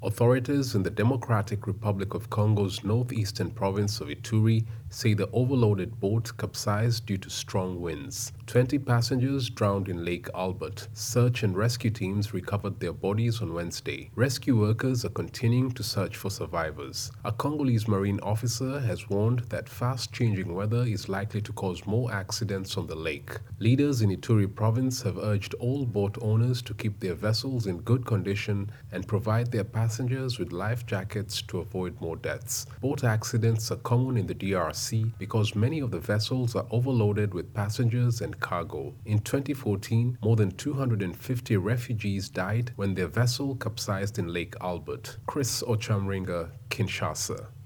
Authorities in the Democratic Republic of Congo's northeastern province of Ituri say the overloaded boat capsized due to strong winds. 20 passengers drowned in Lake Albert. Search and rescue teams recovered their bodies on Wednesday. Rescue workers are continuing to search for survivors. A Congolese marine officer has warned that fast-changing weather is likely to cause more accidents on the lake. Leaders in Ituri province have urged all boat owners to keep their vessels in good condition and provide their passengers with life jackets to avoid more deaths. Boat accidents are common in the DRC because many of the vessels are overloaded with passengers and cargo. In 2014, more than 250 refugees died when their vessel capsized in Lake Albert. Chris Ochamringa, Kinshasa.